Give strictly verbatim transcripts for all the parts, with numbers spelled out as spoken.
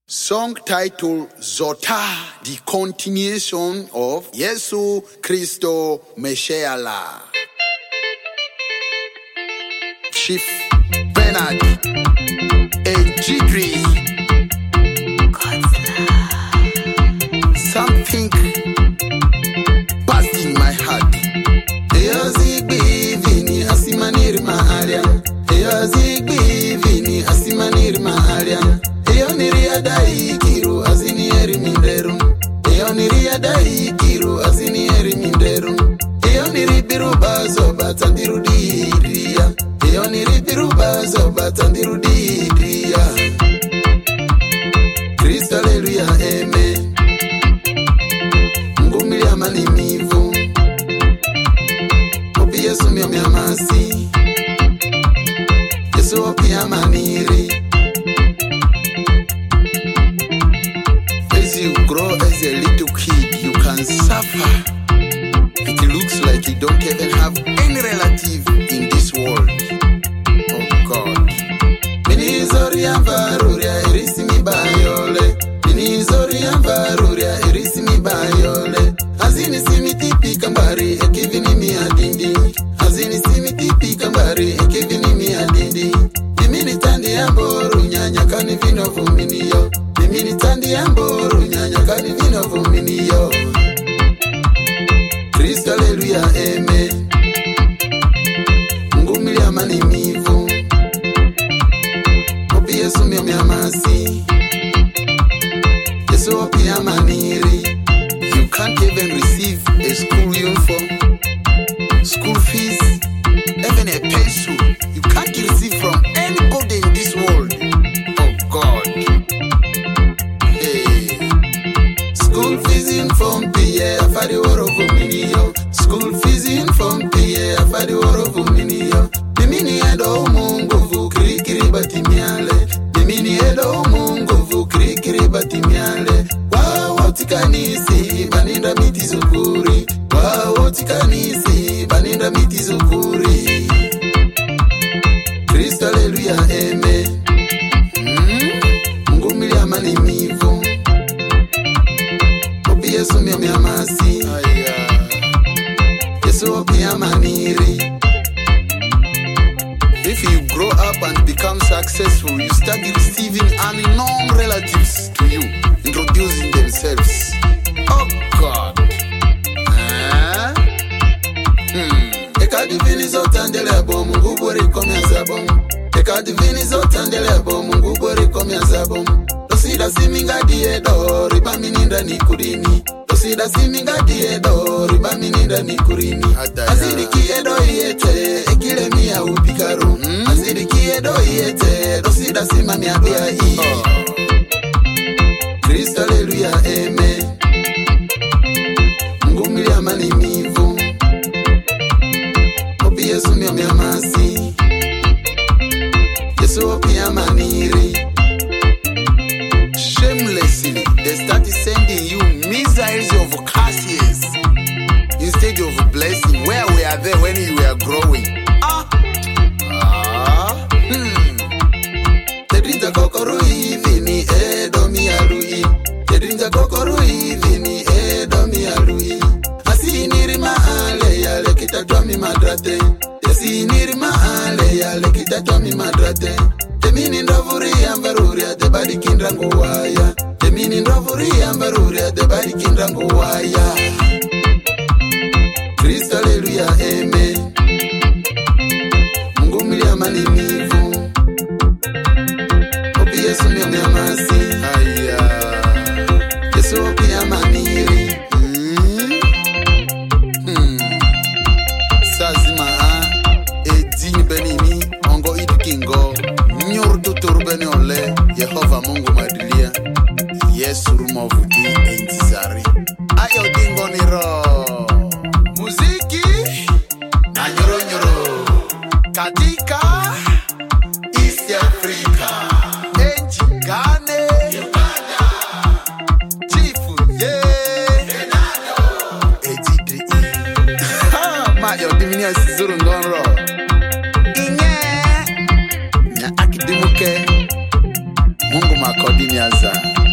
Song title Zota, the continuation of Yesu Kristo Mesheala. Chief Bernard Ejidri. Something passed in my heart. Eyozigbi vini asimanir maaria. Eyozigbi vini asimanir maaria. Eyoniria dai kiru azini eri minderu. Eyoniria dai kiru azini eri minderu. Eyoniri biru bazo batandiru diria. Eyoniri biru bazo batandiru diria. Kristo haleluya amen. Ngumili amani mivu. Opi Yesu mio miamasi. Yesu opi amaniri. As you grow as a little kid, you can suffer. It looks like you don't even have any relative in this world. Oh God. Minizori amvaruria irisimi bayole. Minizori amvaruria irisimi bayole. Azini simiti kambari ekivini miadindi. Azini simiti kambari ekivini miadindi. Mimini tandi amboru nyanya kani vino vuminiyo. Mimini tandi amboru nyanya kani vino vuminiyo. Kristo haleluya amen. Ngumili amani mivu. Opi Yesu mio miamasi. Yesu opi amaniri. You can't even receive a school uniform, school fees, even a pencil. You can't receive from anybody in this world. Oh God. Hey. School fees in from P A afari woro vuminiyo. School fees in from P A afari woro vuminiyo. Mimini edo mungu vu kiri kiri batimiale. Mimini edo mungu vu kiri kiri batimiale. Wow, tikanisi baninda miti zukuri. Wow, tikanisi baninda miti zukuri. Kristo haleluya amen. Mm? Ngumili amani mivu. Opi Yesu mio miamasi. Yesu opi amaniri. If you grow up and become successful, you start receiving unknown relatives to you, introducing themselves. Oh God. Huh? Hmm. Eka divini zotandele bo mungu bori komya zabom. Eka divini zotandele bo mungu bori komya zabom. Tosida siminga diedo riba mininda nikurini. Tosida siminga diedo riba mininda nikurini. Azidi kiedo yete ekile miya upikaru. Hmm? Azidi kiedo yete tosida simami adia hii. Oh. Kristo haleluya amen. Ngumili amani mivu. Opi Yesu mio miamasi. Yesu opi amaniri. Shamelessly, they started sending you missiles of curses instead of blessing. Where we are there when you were growing. Ah, ah, hmm. Tedrinja kokoro ivini edomi alui. Tedrinja kokoro ivini edomi alui. Asiniri maale yale kitatwami madrate. Asiniri maale yale kitatwami madrate. Temini ndovuri ambaruri ate bari kindrangu waya. Temini ndovuri ambaruri ate bari kindrangu waya. Kristo haleluya amen. Ngumili amani mivu. Opi Yesu mio miamasi. Aya. Yesu opi amaniri. Hmm. Hmm. Sazima ha. Edini benimi. Ongo idikingo. Nyurdu turbeni ole. Yehova Mungu madilia. Yesu rumovuti entizari. Ayo dingo niro. Muziki na nyoro nyoro. Katika East Africa. Enji Gane Uganda. Chifu yeah. Fernando Ejidri. Ha, mayo diminia sizuru ngonro. Inye nya akidimuke Mungu makodini aza.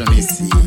Let me see.